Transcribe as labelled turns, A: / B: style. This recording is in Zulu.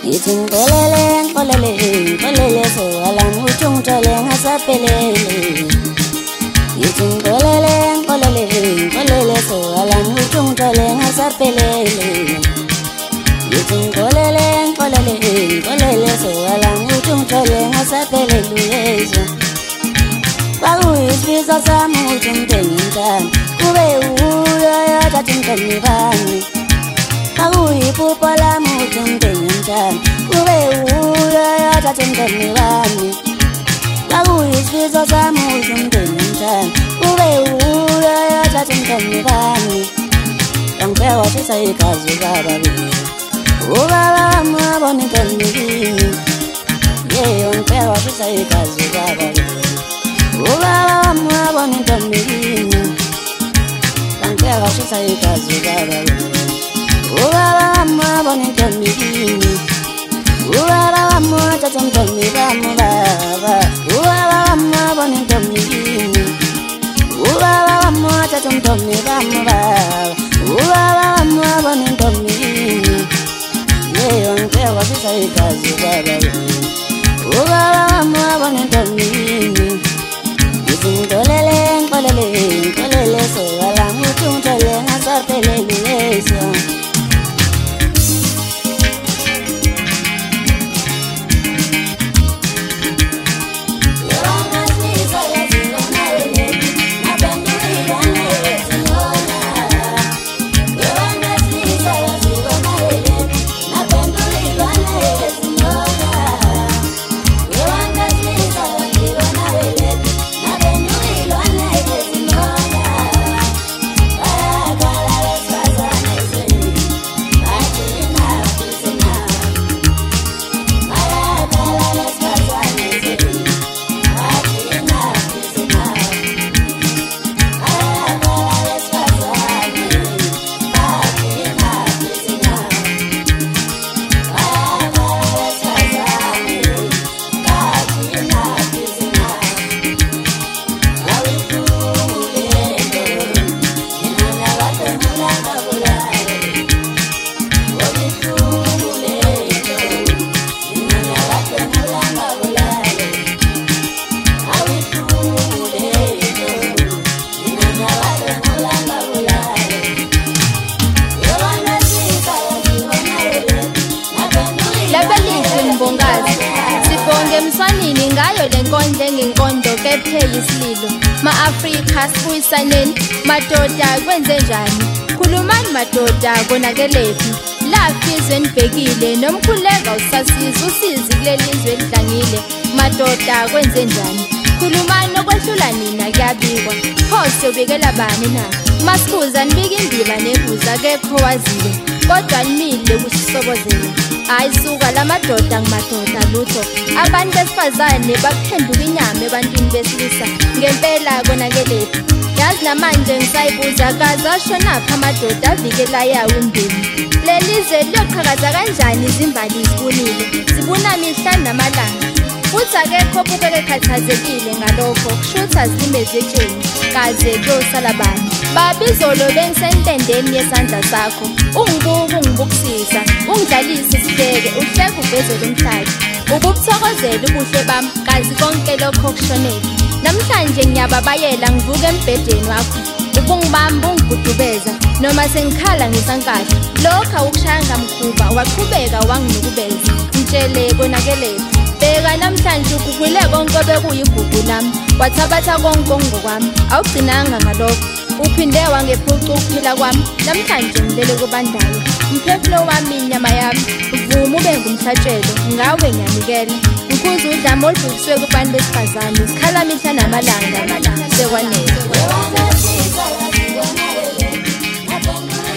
A: Ngolele so alam ujung jale ngasapelele. Ngolele so alam ujung jale ngasapelele. Ngolele so alam ujung jale ngasapelele. Bagu isbiza samu ujung dengintan. Kube uya jajung kanibani. Bagu ipupala ujung dengintan. Kube uya jajung kanibani. Bagu isbiza samu ujung dengintan. Kube uya jajung kanibani. Yang pewa sisa ikazu bababi. Ubaba mwaboni kanibini. Yang pewa sisa ikazu bababi. Ubaba mwaboni kanibini. Yang pewa sisa ikazu bababi. Ubaba mwaboni kanibini. Ubaba mwajajung kanibani baba. Ubaba mwaboni kanibini. Ubaba mwajajung kanibani baba. Ubaba mwaboni kanibini. Yang pewa sisa ikazu bababi. Ubaba mwaboni kanibini. Ngolele so alam ujung jale ngasapelele so.
B: Emswanini ngayo lenkondlo engenkondo kephe yisililo ma-Afrika sibuyisaneni madoda kwenze njani khulumani madoda konakelephi laphi izwe nibhekile nomkhuleka usasiza usizi kulelizwe elidlangile madoda kwenze njani khulumani okwehlula nina kuyabikwa pho siyobikela bani na masikhuza nibika indiba nebuza kekho wazile kodwa nimile ukuthi sisobozele hayi suka lamadoda ngamadoda lutho abantu besifazane bakuphenduka inyama ebantwini besilisa ngempela konakelephi yazi namanje ngisayibuza kazasho naphi amadoda avikela yawo imndeni lelizwe liyoqhakaza kanjani izimbali zibunile zibuna mihla namalanga futhi akekho obukeke khathazekile ngalokho kushutha zilimeze etsheni kaze kuyosala bani babizolo bengisentendeni yesandla sakho ungibuka ungibukisisa ungidlalisa isibheke uhleka uvezele umhlathi ububuthokozela ubuhle bami kazi konke lokho kushonele namhlanje ngiyababayela ngivuka embhedeni wakho ubungibamba ungigudubeza noma sengikhala ngisankahla lokho awukushaya mkhuba waqhubeka wanginukubeza ngitshele konakelephi bheka namhlanje ukugwile konke bekuyigugu lami wathabatha konke ngokwami awugcinanga ngalokho uphinde wangephuca ukuphila kwami namhlanje ngilele kubandayo umphefumulo wami inyama yami uvuma ube ngumhlatshelo ngawe ngiyanikela ngikhuza udlame olubhekiswe kubantu besifazane sikhala mihla namalanga sekwanele